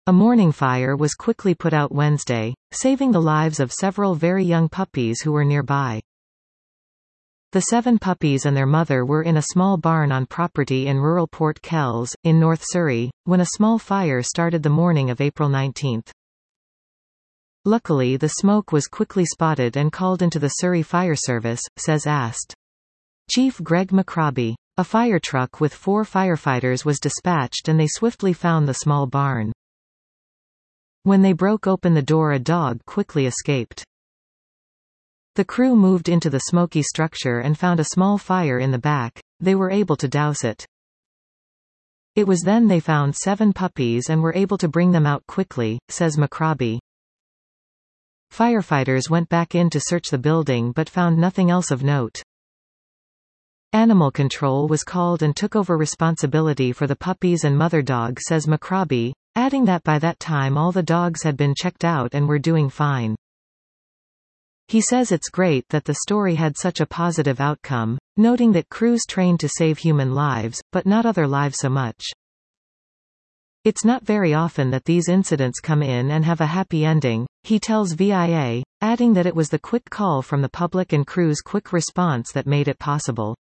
A morning fire was quickly put out Wednesday, saving the lives of several very young puppies who were nearby. The 7 puppies and their mother were in a small barn on property in rural Port Kells, in North Surrey, when a small fire started the morning of April 19. Luckily the smoke was quickly spotted and called into the Surrey Fire Service, says AST. Chief Greg McRobbie. A fire truck with 4 firefighters was dispatched and they swiftly found the small barn. When they broke open the door, a dog quickly escaped. The crew moved into the smoky structure and found a small fire in the back. They were able to douse it. It was then they found 7 puppies and were able to bring them out quickly, says McRobbie. Firefighters went back in to search the building but found nothing else of note. Animal control was called and took over responsibility for the puppies and mother dog, says McRobbie, adding that by that time all the dogs had been checked out and were doing fine. He says it's great that the story had such a positive outcome, noting that crews trained to save human lives, but not other lives so much. It's not very often that these incidents come in and have a happy ending, he tells VIA, adding that it was the quick call from the public and crew's quick response that made it possible.